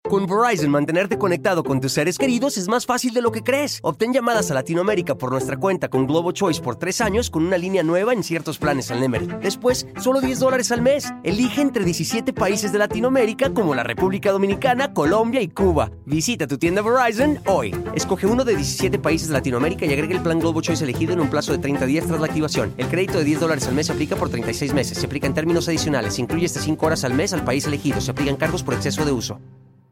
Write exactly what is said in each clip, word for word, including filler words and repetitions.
Con Verizon, mantenerte conectado con tus seres queridos es más fácil de lo que crees. Obtén llamadas a Latinoamérica por nuestra cuenta con Globo Choice por tres años con una línea nueva en ciertos planes al Nemery. Después, solo diez dólares al mes. Elige entre diecisiete países de Latinoamérica como la República Dominicana, Colombia y Cuba. Visita tu tienda Verizon hoy. Escoge uno de diecisiete países de Latinoamérica y agrega el plan Globo Choice elegido en un plazo de treinta días tras la activación. El crédito de diez dólares al mes se aplica por treinta y seis meses. Se aplica en términos adicionales. Se incluye hasta cinco horas al mes al país elegido. Se aplican cargos por exceso de uso.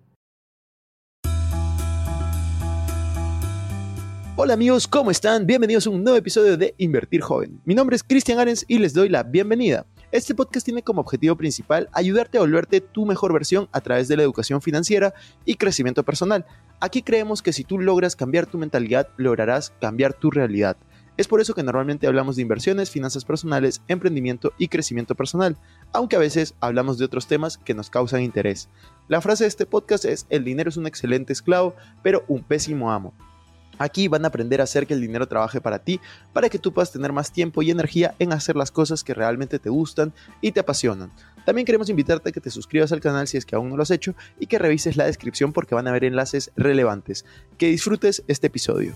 Hola amigos, ¿cómo están? Bienvenidos a un nuevo episodio de Invertir Joven. Mi nombre es Cristian Arens y les doy la bienvenida. Este podcast tiene como objetivo principal ayudarte a volverte tu mejor versión a través de la educación financiera y crecimiento personal. Aquí creemos que si tú logras cambiar tu mentalidad, lograrás cambiar tu realidad. Es por eso que normalmente hablamos de inversiones, finanzas personales, emprendimiento y crecimiento personal, aunque a veces hablamos de otros temas que nos causan interés. La frase de este podcast es: el dinero es un excelente esclavo, pero un pésimo amo. Aquí van a aprender a hacer que el dinero trabaje para ti, para que tú puedas tener más tiempo y energía en hacer las cosas que realmente te gustan y te apasionan. También queremos invitarte a que te suscribas al canal si es que aún no lo has hecho y que revises la descripción porque van a haber enlaces relevantes. Que disfrutes este episodio.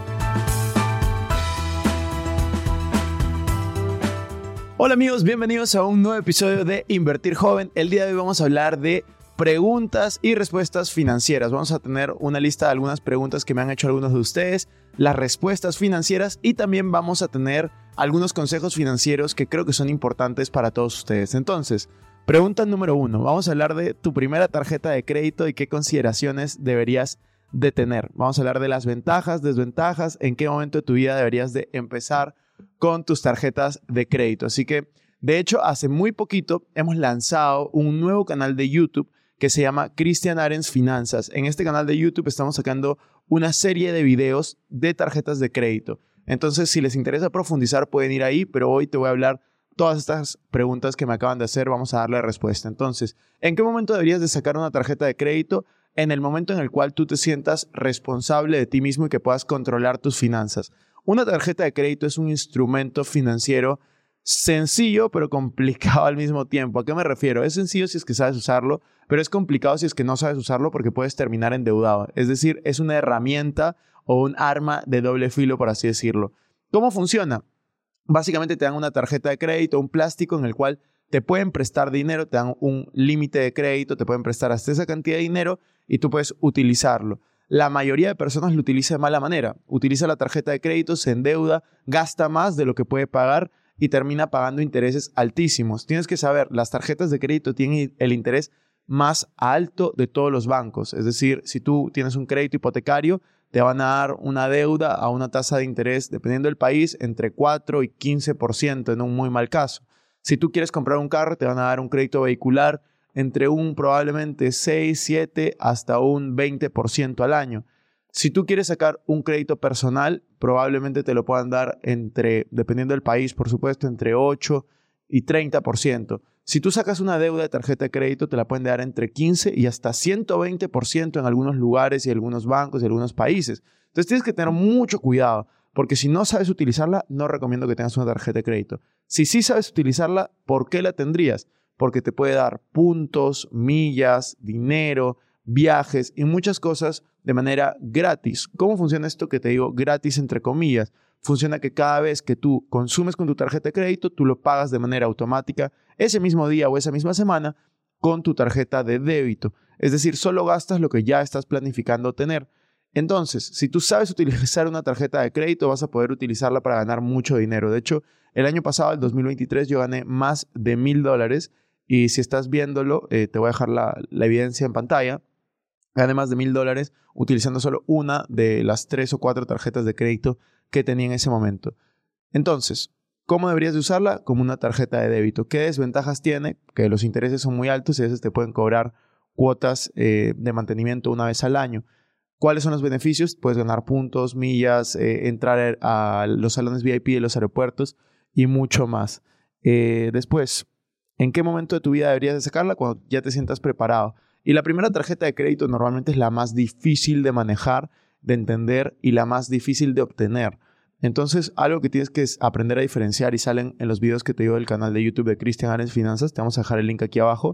Hola amigos, bienvenidos a un nuevo episodio de Invertir Joven. El día de hoy vamos a hablar de preguntas y respuestas financieras. Vamos a tener una lista de algunas preguntas que me han hecho algunos de ustedes, las respuestas financieras y también vamos a tener algunos consejos financieros que creo que son importantes para todos ustedes. Entonces, pregunta número uno. Vamos a hablar de tu primera tarjeta de crédito y qué consideraciones deberías de tener. Vamos a hablar de las ventajas, desventajas, en qué momento de tu vida deberías de empezar con tus tarjetas de crédito. Así que, de hecho, hace muy poquito hemos lanzado un nuevo canal de YouTube que se llama Cristian Arens Finanzas. En este canal de YouTube estamos sacando una serie de videos de tarjetas de crédito. Entonces, si les interesa profundizar, pueden ir ahí, pero hoy te voy a hablar todas estas preguntas que me acaban de hacer, vamos a darle respuesta. Entonces, ¿en qué momento deberías de sacar una tarjeta de crédito? En el momento en el cual tú te sientas responsable de ti mismo y que puedas controlar tus finanzas. Una tarjeta de crédito es un instrumento financiero sencillo, pero complicado al mismo tiempo. ¿A qué me refiero? Es sencillo si es que sabes usarlo, pero es complicado si es que no sabes usarlo porque puedes terminar endeudado. Es decir, es una herramienta o un arma de doble filo, por así decirlo. ¿Cómo funciona? Básicamente te dan una tarjeta de crédito, un plástico en el cual te pueden prestar dinero, te dan un límite de crédito, te pueden prestar hasta esa cantidad de dinero y tú puedes utilizarlo. La mayoría de personas lo utiliza de mala manera. Utiliza la tarjeta de crédito, se endeuda, gasta más de lo que puede pagar y termina pagando intereses altísimos. Tienes que saber, las tarjetas de crédito tienen el interés más alto de todos los bancos. Es decir, si tú tienes un crédito hipotecario, te van a dar una deuda a una tasa de interés, dependiendo del país, entre cuatro y quince por ciento en un muy mal caso. Si tú quieres comprar un carro, te van a dar un crédito vehicular entre un probablemente seis, siete hasta un veinte por ciento al año. Si tú quieres sacar un crédito personal, probablemente te lo puedan dar entre, dependiendo del país, por supuesto, entre ocho y treinta por ciento. Si tú sacas una deuda de tarjeta de crédito, te la pueden dar entre quince y hasta ciento veinte por ciento en algunos lugares y algunos bancos y algunos países. Entonces tienes que tener mucho cuidado, porque si no sabes utilizarla, no recomiendo que tengas una tarjeta de crédito. Si sí sabes utilizarla, ¿por qué la tendrías? Porque te puede dar puntos, millas, dinero, viajes y muchas cosas de manera gratis. ¿Cómo funciona esto que te digo gratis entre comillas? Funciona que cada vez que tú consumes con tu tarjeta de crédito, tú lo pagas de manera automática ese mismo día o esa misma semana con tu tarjeta de débito. Es decir, solo gastas lo que ya estás planificando tener. Entonces, si tú sabes utilizar una tarjeta de crédito, vas a poder utilizarla para ganar mucho dinero. De hecho, el año pasado, el dos mil veintitrés, yo gané más de mil dólares y si estás viéndolo, eh, te voy a dejar la, la evidencia en pantalla. Gané más de mil dólares utilizando solo una de las tres o cuatro tarjetas de crédito que tenía en ese momento. Entonces, ¿cómo deberías de usarla? Como una tarjeta de débito. ¿Qué desventajas tiene? Que los intereses son muy altos y a veces te pueden cobrar cuotas eh, de mantenimiento una vez al año. ¿Cuáles son los beneficios? Puedes ganar puntos, millas, eh, entrar a los salones V I P de los aeropuertos y mucho más. Eh, después, ¿en qué momento de tu vida deberías de sacarla? Cuando ya te sientas preparado. Y la primera tarjeta de crédito normalmente es la más difícil de manejar, de entender y la más difícil de obtener. Entonces, algo que tienes que aprender a diferenciar y salen en los videos que te digo del canal de YouTube de Cristian Arens Finanzas, te vamos a dejar el link aquí abajo,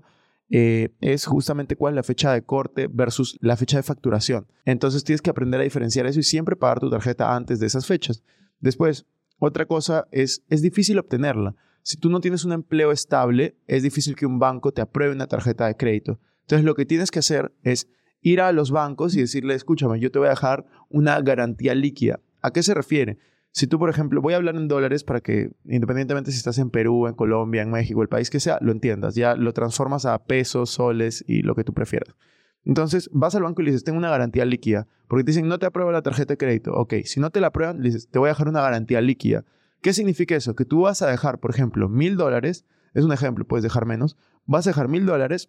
eh, es justamente cuál es la fecha de corte versus la fecha de facturación. Entonces tienes que aprender a diferenciar eso y siempre pagar tu tarjeta antes de esas fechas. Después, otra cosa es, es difícil obtenerla. Si tú no tienes un empleo estable, es difícil que un banco te apruebe una tarjeta de crédito. Entonces lo que tienes que hacer es ir a los bancos y decirle, escúchame, yo te voy a dejar una garantía líquida. ¿A qué se refiere? Si tú, por ejemplo, voy a hablar en dólares para que, independientemente si estás en Perú, en Colombia, en México, el país que sea, lo entiendas. Ya lo transformas a pesos, soles y lo que tú prefieras. Entonces, vas al banco y le dices, tengo una garantía líquida. Porque te dicen, no te aprueba la tarjeta de crédito. Ok, si no te la aprueban, le dices, te voy a dejar una garantía líquida. ¿Qué significa eso? Que tú vas a dejar, por ejemplo, mil dólares. Es un ejemplo, puedes dejar menos. Vas a dejar mil dólares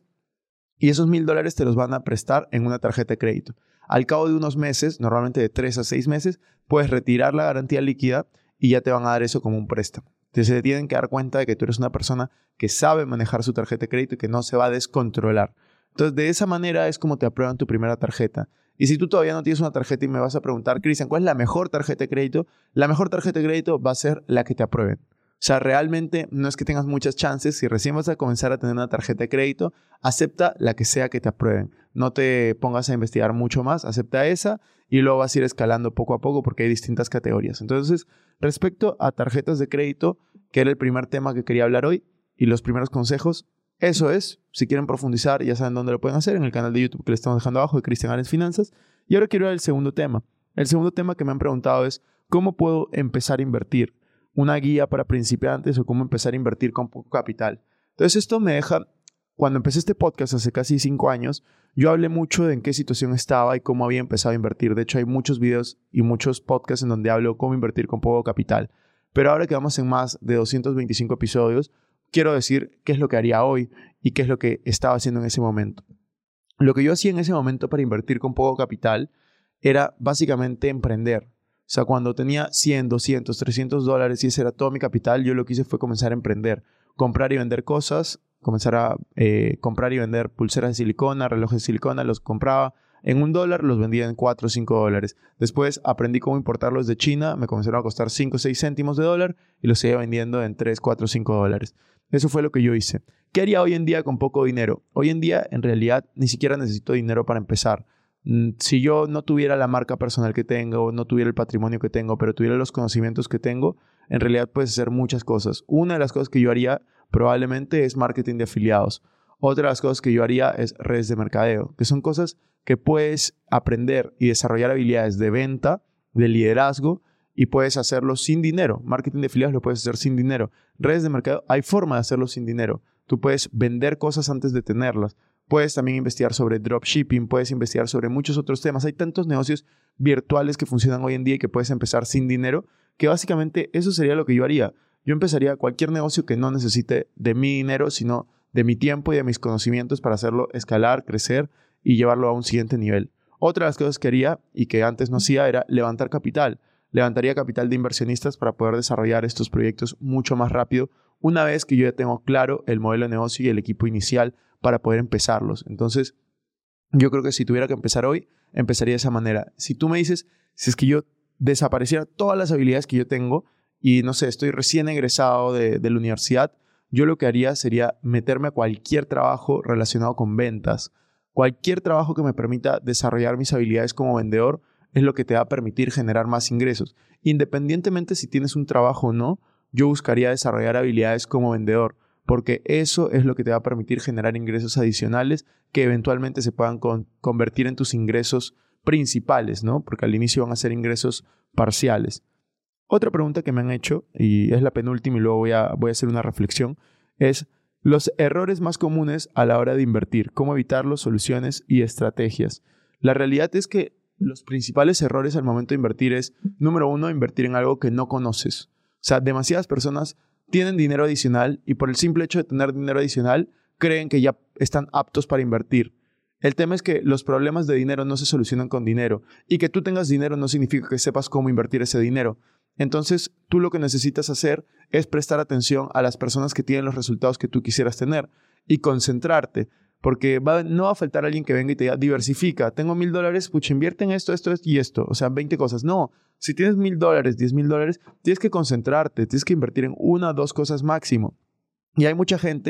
y esos mil dólares te los van a prestar en una tarjeta de crédito. Al cabo de unos meses, normalmente de tres a seis meses, puedes retirar la garantía líquida y ya te van a dar eso como un préstamo. Entonces se tienen que dar cuenta de que tú eres una persona que sabe manejar su tarjeta de crédito y que no se va a descontrolar. Entonces de esa manera es como te aprueban tu primera tarjeta. Y si tú todavía no tienes una tarjeta y me vas a preguntar, Cristian, ¿cuál es la mejor tarjeta de crédito? La mejor tarjeta de crédito va a ser la que te aprueben. O sea, realmente no es que tengas muchas chances. Si recién vas a comenzar a tener una tarjeta de crédito, acepta la que sea que te aprueben. No te pongas a investigar mucho más, acepta esa y luego vas a ir escalando poco a poco porque hay distintas categorías. Entonces, respecto a tarjetas de crédito, que era el primer tema que quería hablar hoy y los primeros consejos, eso es. Si quieren profundizar, ya saben dónde lo pueden hacer, en el canal de YouTube que les estamos dejando abajo de Cristian Arens Finanzas. Y ahora quiero ver el segundo tema. El segundo tema que me han preguntado es, ¿cómo puedo empezar a invertir? Una guía para principiantes o cómo empezar a invertir con poco capital. Entonces esto me deja, cuando empecé este podcast hace casi cinco años, yo hablé mucho de en qué situación estaba y cómo había empezado a invertir. De hecho hay muchos videos y muchos podcasts en donde hablo cómo invertir con poco capital. Pero ahora que vamos en más de doscientos veinticinco episodios, quiero decir qué es lo que haría hoy y qué es lo que estaba haciendo en ese momento. Lo que yo hacía en ese momento para invertir con poco capital era básicamente emprender. O sea, cuando tenía cien, doscientos, trescientos dólares y ese era todo mi capital, yo lo que hice fue comenzar a emprender. Comprar y vender cosas, comenzar a eh, comprar y vender pulseras de silicona, relojes de silicona, los compraba en un dólar, los vendía en cuatro o cinco dólares. Después aprendí cómo importarlos de China, me comenzaron a costar cinco o seis céntimos de dólar y los seguía vendiendo en tres, cuatro o cinco dólares. Eso fue lo que yo hice. ¿Qué haría hoy en día con poco dinero? Hoy en día, en realidad, ni siquiera necesito dinero para empezar. Si yo no tuviera la marca personal que tengo, no tuviera el patrimonio que tengo, pero tuviera los conocimientos que tengo, en realidad puedes hacer muchas cosas. Una de las cosas que yo haría probablemente es marketing de afiliados. Otra de las cosas que yo haría es redes de mercadeo, que son cosas que puedes aprender y desarrollar habilidades de venta, de liderazgo, y puedes hacerlo sin dinero. Marketing de afiliados lo puedes hacer sin dinero. Redes de mercadeo, hay forma de hacerlo sin dinero. Tú puedes vender cosas antes de tenerlas. Puedes también investigar sobre dropshipping, puedes investigar sobre muchos otros temas. Hay tantos negocios virtuales que funcionan hoy en día y que puedes empezar sin dinero, que básicamente eso sería lo que yo haría. Yo empezaría cualquier negocio que no necesite de mi dinero, sino de mi tiempo y de mis conocimientos para hacerlo escalar, crecer y llevarlo a un siguiente nivel. Otra de las cosas que haría y que antes no hacía era levantar capital. Levantaría capital de inversionistas para poder desarrollar estos proyectos mucho más rápido una vez que yo ya tengo claro el modelo de negocio y el equipo inicial para poder empezarlos. Entonces, yo creo que si tuviera que empezar hoy, empezaría de esa manera. Si tú me dices, si es que yo desapareciera todas las habilidades que yo tengo y, no sé, estoy recién egresado de, de la universidad, yo lo que haría sería meterme a cualquier trabajo relacionado con ventas. Cualquier trabajo que me permita desarrollar mis habilidades como vendedor es lo que te va a permitir generar más ingresos. Independientemente si tienes un trabajo o no, yo buscaría desarrollar habilidades como vendedor, porque eso es lo que te va a permitir generar ingresos adicionales que eventualmente se puedan con- convertir en tus ingresos principales, ¿no? Porque al inicio van a ser ingresos parciales. Otra pregunta que me han hecho, y es la penúltima y luego voy a, voy a hacer una reflexión, es los errores más comunes a la hora de invertir, cómo evitarlos, soluciones y estrategias. La realidad es que los principales errores al momento de invertir es, número uno, invertir en algo que no conoces. O sea, demasiadas personas tienen dinero adicional y por el simple hecho de tener dinero adicional creen que ya están aptos para invertir. El tema es que los problemas de dinero no se solucionan con dinero y que tú tengas dinero no significa que sepas cómo invertir ese dinero. Entonces, tú lo que necesitas hacer es prestar atención a las personas que tienen los resultados que tú quisieras tener y concentrarte, porque va, no va a faltar alguien que venga y te diga, diversifica, tengo mil dólares, pucha, invierte en esto, esto, esto y esto, o sea, veinte cosas. No, si tienes mil dólares, diez mil dólares, tienes que concentrarte, tienes que invertir en una o dos cosas máximo. Y hay mucha gente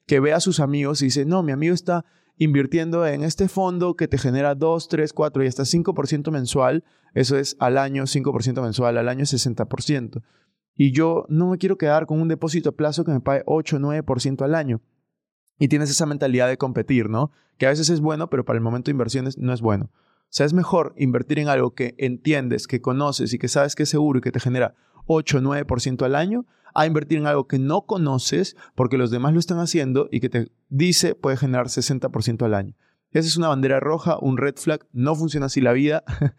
que ve a sus amigos y dice, no, mi amigo está invirtiendo en este fondo que te genera dos, tres, cuatro y hasta cinco por ciento mensual. Eso es al año, cinco por ciento mensual, al año sesenta por ciento. Y yo no me quiero quedar con un depósito a plazo que me pague ocho o nueve por ciento al año. Y tienes esa mentalidad de competir, ¿no? Que a veces es bueno, pero para el momento de inversiones no es bueno. O sea, es mejor invertir en algo que entiendes, que conoces y que sabes que es seguro y que te genera ocho o nueve por ciento al año, a invertir en algo que no conoces porque los demás lo están haciendo y que te dice puede generar sesenta por ciento al año. Esa es una bandera roja, un red flag. No funciona así la vida.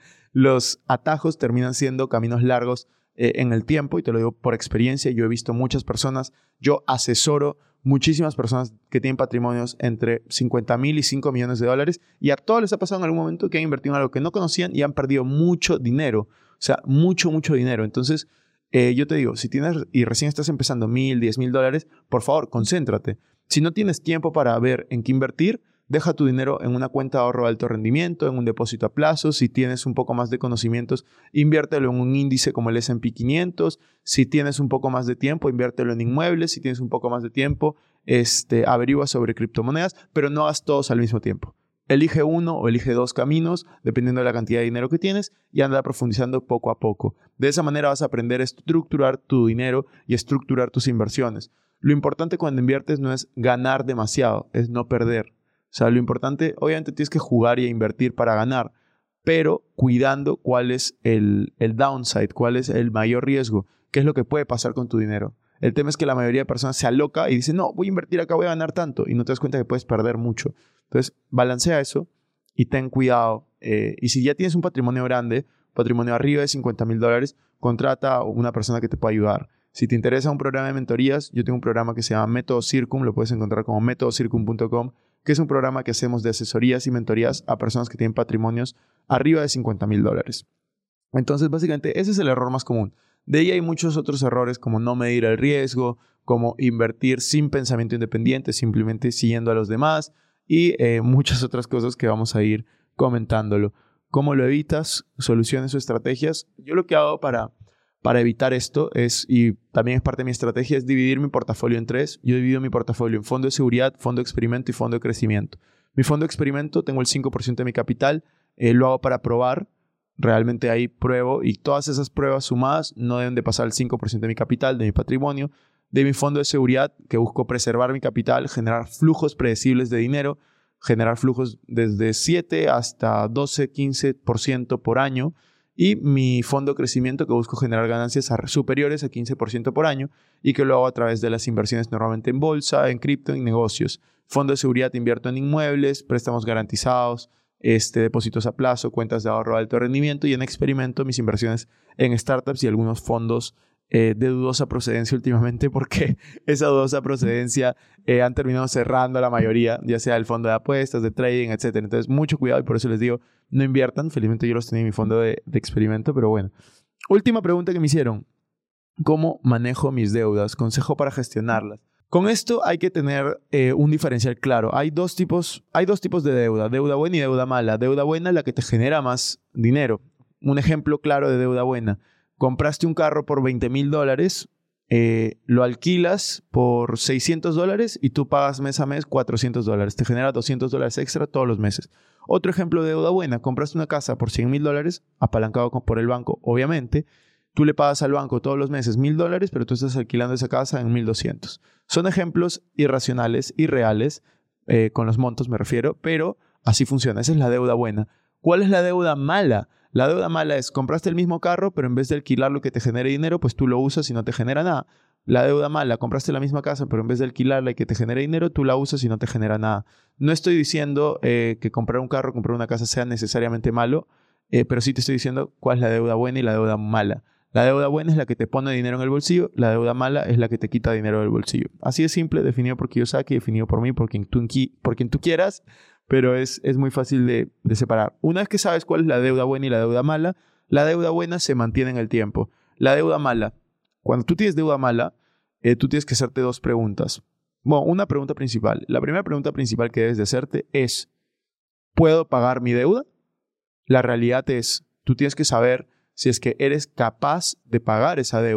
Los atajos terminan siendo caminos largos eh, en el tiempo y te lo digo por experiencia. Yo he visto muchas personas, yo asesoro muchísimas personas que tienen patrimonios entre cincuenta mil y cinco millones de dólares y a todos les ha pasado en algún momento que han invertido en algo que no conocían y han perdido mucho dinero. O sea, mucho, mucho dinero. Entonces, eh, yo te digo, si tienes y recién estás empezando mil, diez mil dólares, por favor, concéntrate. Si no tienes tiempo para ver en qué invertir, deja tu dinero en una cuenta de ahorro de alto rendimiento, en un depósito a plazo. Si tienes un poco más de conocimientos, inviértelo en un índice como el ese and pe quinientos. Si tienes un poco más de tiempo, inviértelo en inmuebles. Si tienes un poco más de tiempo, este, averigua sobre criptomonedas, pero no hagas todos al mismo tiempo. Elige uno o elige dos caminos, dependiendo de la cantidad de dinero que tienes, y anda profundizando poco a poco. De esa manera vas a aprender a estructurar tu dinero y estructurar tus inversiones. Lo importante cuando inviertes no es ganar demasiado, es no perder. O sea, lo importante, obviamente tienes que jugar y invertir para ganar, pero cuidando cuál es el, el downside, cuál es el mayor riesgo, qué es lo que puede pasar con tu dinero. El tema es que la mayoría de personas se aloca y dice, no, voy a invertir acá, voy a ganar tanto, y no te das cuenta que puedes perder mucho. Entonces, balancea eso y ten cuidado. Eh, y si ya tienes un patrimonio grande, patrimonio arriba de cincuenta mil dólares, contrata a una persona que te pueda ayudar. Si te interesa un programa de mentorías, yo tengo un programa que se llama Método Circum, lo puedes encontrar como método circum punto com, que es un programa que hacemos de asesorías y mentorías a personas que tienen patrimonios arriba de cincuenta mil dólares. Entonces, básicamente, ese es el error más común. De ahí hay muchos otros errores como no medir el riesgo, como invertir sin pensamiento independiente, simplemente siguiendo a los demás y eh, muchas otras cosas que vamos a ir comentándolo. ¿Cómo lo evitas? Soluciones o estrategias. Yo lo que hago para... Para evitar esto es, y también es parte de mi estrategia, es dividir mi portafolio en tres. Yo divido mi portafolio en fondo de seguridad, fondo de experimento y fondo de crecimiento. Mi fondo de experimento, tengo el cinco por ciento de mi capital, eh, lo hago para probar. Realmente ahí pruebo y todas esas pruebas sumadas no deben de pasar el cinco por ciento de mi capital, de mi patrimonio. De mi fondo de seguridad, que busco preservar mi capital, generar flujos predecibles de dinero, generar flujos desde siete hasta doce, quince por ciento por año. Y mi fondo de crecimiento que busco generar ganancias superiores a quince por ciento por año y que lo hago a través de las inversiones normalmente en bolsa, en cripto, en negocios. Fondo de seguridad invierto en inmuebles, préstamos garantizados, este, depósitos a plazo, cuentas de ahorro de alto rendimiento y en experimento mis inversiones en startups y algunos fondos eh, de dudosa procedencia últimamente porque esa dudosa procedencia eh, han terminado cerrando la mayoría, ya sea el fondo de apuestas, de trading, etcétera. Entonces, mucho cuidado y por eso les digo, no inviertan. Felizmente yo los tenía en mi fondo de, de experimento, pero bueno. Última pregunta que me hicieron. ¿Cómo manejo mis deudas? Consejo para gestionarlas. Con esto hay que tener eh, un diferencial claro. Hay dos tipos, hay dos tipos de deuda. Deuda buena y deuda mala. Deuda buena es la que te genera más dinero. Un ejemplo claro de deuda buena. Compraste un carro por veinte mil dólares, eh, lo alquilas por seiscientos dólares y tú pagas mes a mes cuatrocientos dólares. Te genera doscientos dólares extra todos los meses. Otro ejemplo de deuda buena. Compraste una casa por cien mil dólares, apalancado por el banco, obviamente. Tú le pagas al banco todos los meses mil dólares, pero tú estás alquilando esa casa en mil doscientos. Son ejemplos irracionales, irreales, eh, con los montos me refiero, pero así funciona. Esa es la deuda buena. ¿Cuál es la deuda mala? La deuda mala es, compraste el mismo carro, pero en vez de alquilarlo que te genere dinero, pues tú lo usas y no te genera nada. La deuda mala, compraste la misma casa, pero en vez de alquilarla y que te genere dinero, tú la usas y no te genera nada. No estoy diciendo eh, que comprar un carro, comprar una casa sea necesariamente malo, eh, pero sí te estoy diciendo cuál es la deuda buena y la deuda mala. La deuda buena es la que te pone dinero en el bolsillo, la deuda mala es la que te quita dinero del bolsillo. Así de simple, definido por Kiyosaki, definido por mí, por quien tú, por quien tú quieras, pero es, es muy fácil de, de separar. Una vez que sabes cuál es la deuda buena y la deuda mala, la deuda buena se mantiene en el tiempo. La deuda mala, cuando tú tienes deuda mala, eh, tú tienes que hacerte dos preguntas. Bueno, una pregunta principal. La primera pregunta principal que debes de hacerte es, ¿puedo pagar mi deuda? La realidad es, tú tienes que saber si es que eres capaz de pagar esa deuda.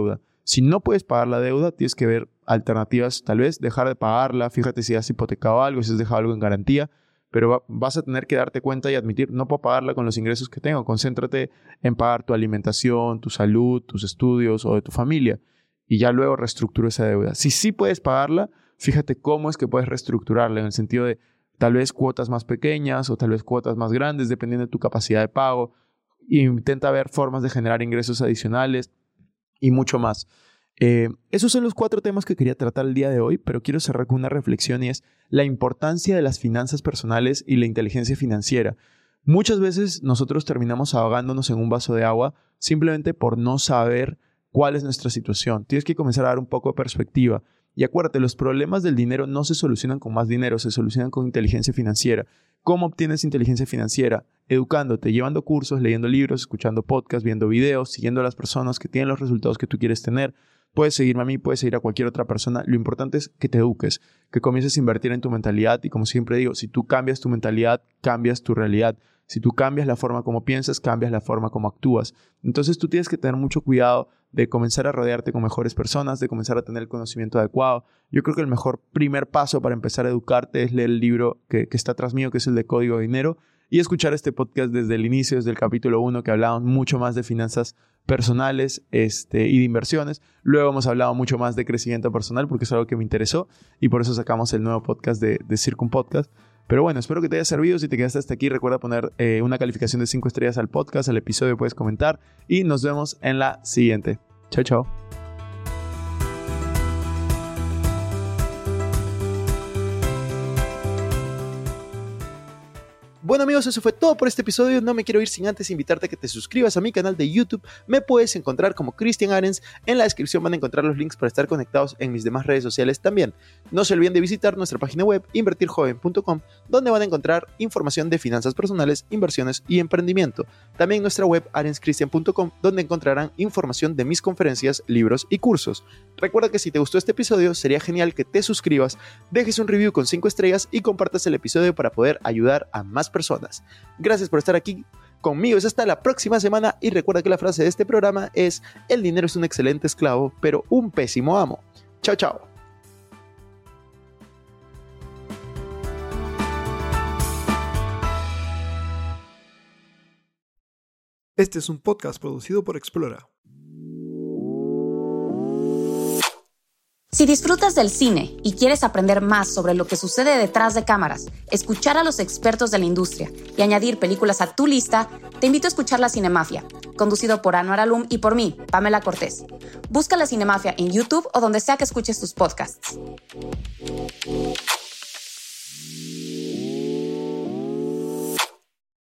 Si no puedes pagar la deuda, tienes que ver alternativas, tal vez dejar de pagarla, fíjate si has hipotecado algo, si has dejado algo en garantía, pero va, vas a tener que darte cuenta y admitir, no puedo pagarla con los ingresos que tengo, concéntrate en pagar tu alimentación, tu salud, tus estudios o de tu familia y ya luego reestructura esa deuda. Si sí puedes pagarla, fíjate cómo es que puedes reestructurarla en el sentido de tal vez cuotas más pequeñas o tal vez cuotas más grandes dependiendo de tu capacidad de pago. E intenta ver formas de generar ingresos adicionales y mucho más. Eh, esos son los cuatro temas que quería tratar el día de hoy, pero quiero cerrar con una reflexión y es la importancia de las finanzas personales y la inteligencia financiera. Muchas veces nosotros terminamos ahogándonos en un vaso de agua simplemente por no saber cuál es nuestra situación. Tienes que comenzar a dar un poco de perspectiva. Y acuérdate, los problemas del dinero no se solucionan con más dinero, se solucionan con inteligencia financiera. ¿Cómo obtienes inteligencia financiera? Educándote, llevando cursos, leyendo libros, escuchando podcasts, viendo videos, siguiendo a las personas que tienen los resultados que tú quieres tener. Puedes seguirme a mí, puedes seguir a cualquier otra persona. Lo importante es que te eduques, que comiences a invertir en tu mentalidad. Y como siempre digo, si tú cambias tu mentalidad, cambias tu realidad. Si tú cambias la forma como piensas, cambias la forma como actúas. Entonces tú tienes que tener mucho cuidado de comenzar a rodearte con mejores personas, de comenzar a tener el conocimiento adecuado. Yo creo que el mejor primer paso para empezar a educarte es leer el libro que, que está atrás mío, que es el de Código de Dinero, y escuchar este podcast desde el inicio, desde el capítulo uno, que hablábamos mucho más de finanzas personales este, y de inversiones. Luego hemos hablado mucho más de crecimiento personal porque es algo que me interesó y por eso sacamos el nuevo podcast de, de Circum Podcast. Pero bueno, espero que te haya servido. Si te quedaste hasta aquí, recuerda poner eh, una calificación de cinco estrellas al podcast, al episodio puedes comentar y nos vemos en la siguiente. Chao, chao. Bueno amigos, eso fue todo por este episodio. No me quiero ir sin antes invitarte a que te suscribas a mi canal de YouTube. Me puedes encontrar como Cristian Arens. En la descripción van a encontrar los links para estar conectados en mis demás redes sociales también. No se olviden de visitar nuestra página web invertir joven punto com, donde van a encontrar información de finanzas personales, inversiones y emprendimiento. También nuestra web arens cristian punto com, donde encontrarán información de mis conferencias, libros y cursos. Recuerda que si te gustó este episodio, sería genial que te suscribas, dejes un review con cinco estrellas y compartas el episodio para poder ayudar a más personas. Personas. Gracias por estar aquí conmigo. Hasta la próxima semana y recuerda que la frase de este programa es: el dinero es un excelente esclavo, pero un pésimo amo. Chao, chao. Este es un podcast producido por Explora. Si disfrutas del cine y quieres aprender más sobre lo que sucede detrás de cámaras, escuchar a los expertos de la industria y añadir películas a tu lista, te invito a escuchar La Cinemafia, conducido por Anwar Alum y por mí, Pamela Cortés. Busca La Cinemafia en YouTube o donde sea que escuches tus podcasts.